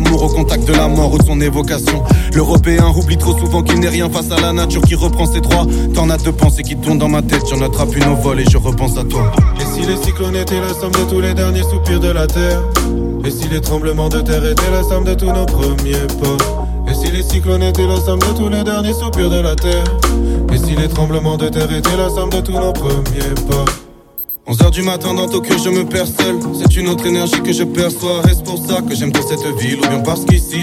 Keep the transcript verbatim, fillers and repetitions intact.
l'amour au contact de la mort ou de son évocation. L'Européen oublie trop souvent qu'il n'est rien face à la nature qui reprend ses droits. T'en as de pensées qui tournent dans ma tête, j'en attrape une au vol et je repense à toi. Et si les cyclones étaient la somme de tous les derniers soupirs de la terre? Et si les tremblements de terre étaient la somme de tous nos premiers pas? Et si les cyclones étaient la somme de tous les derniers soupirs de la terre? Et si les tremblements de terre étaient la somme de tous nos premiers pas? Onze heures du matin dans Tokyo je me perds seul. C'est une autre énergie que je perçois. Est-ce pour ça que j'aime dans cette ville? Ou bien parce qu'ici